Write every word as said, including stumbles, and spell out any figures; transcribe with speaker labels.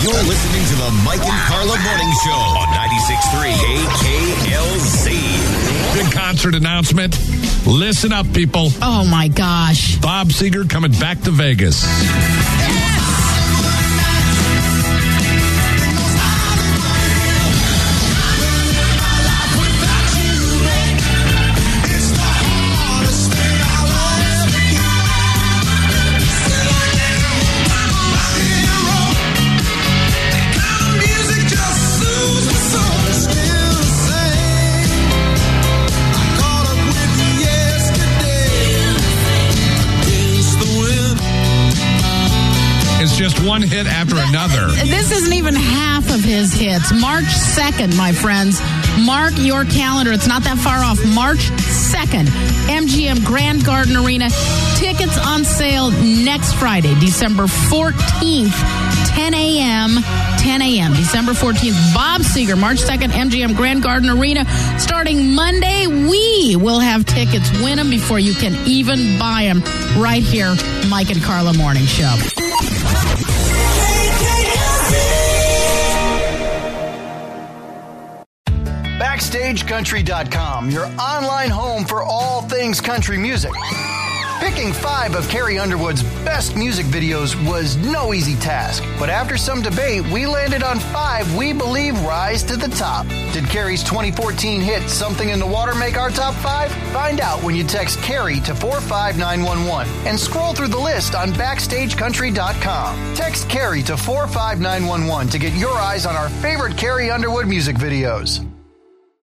Speaker 1: You're listening to the Mike and Carla Morning Show on ninety-six point three A K L Z.
Speaker 2: Big concert announcement. Listen up, people.
Speaker 3: Oh, my gosh.
Speaker 2: Bob Seger coming back to Vegas. Just one hit after another.
Speaker 3: This isn't even half of his hits. March second, my friends. Mark your calendar. It's not that far off. March second, M G M Grand Garden Arena. Tickets on sale next Friday, December fourteenth, ten a.m. ten a.m. December fourteenth. Bob Seger, March second, M G M Grand Garden Arena. Starting Monday, we will have tickets. Win them before you can even buy them. Right here, Mike and Carla Morning Show.
Speaker 4: Backstage Country dot com, your online home for all things country music. Picking five of Carrie Underwood's best music videos was no easy task, but after some debate, we landed on five we believe rise to the top. Did Carrie's twenty fourteen hit Something in the Water make our top five? Find out when you text Carrie to four five nine one one and scroll through the list on Backstage Country dot com. Text Carrie to four five nine one one to get your eyes on our favorite Carrie Underwood music videos.